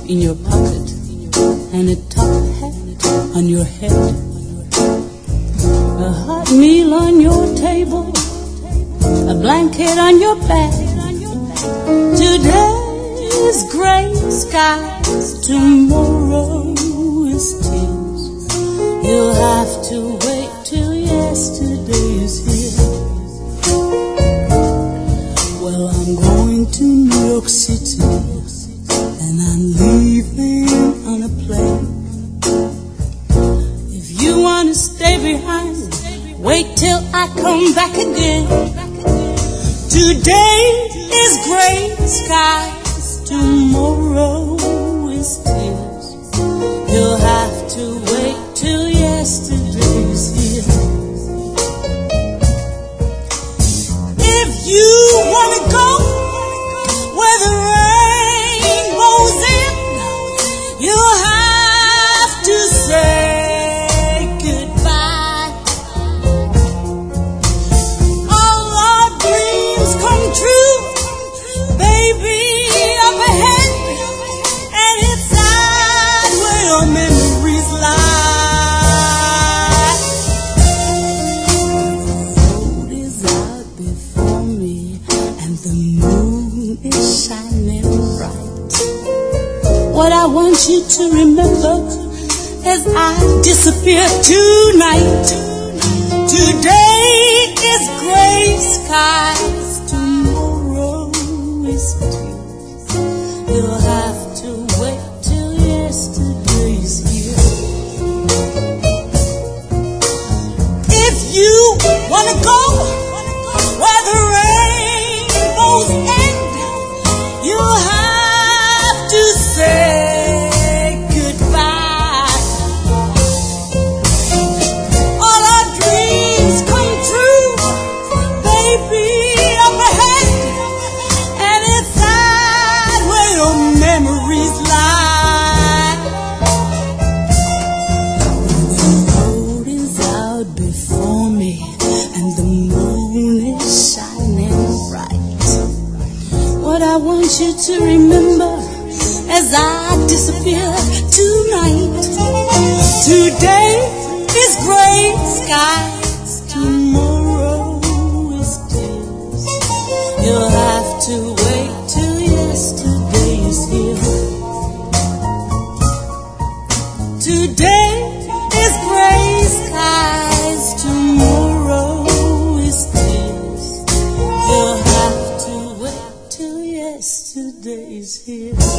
in your pocket and a top hat on your head, a hot meal on your table, a blanket on your back. Today is gray skies, tomorrow is tears. You'll have to wait till yesterday is here. Well, I'm going to New York City, and I'm leaving on a plane. If you want to stay behind, wait till I come back again. Today is gray skies, tomorrow is tears. You'll have to wait till yesterday's here. If you wanna go where the rainbow's in, you'll have to say goodbye. All our dreams come true, baby, up ahead, and it's sad where your memories lie. The road is out before me, and the moon is shining bright. What I want you to remember as I disappear tonight. Today is gray skies, tomorrow is tears. You'll have to wait till yesterday's here. If you wanna go where the rainbows end, you'll have to say goodbye. All our dreams come true, baby, up ahead, and it's sad where your memories lie. The road is out before me, and the moon is shining bright. What I want you to remember as I disappear tonight. Today is gray skies, tomorrow is tears. You'll have to wait till yesterday is here. Today is gray skies, tomorrow is tears. You'll have to wait till yesterday is here.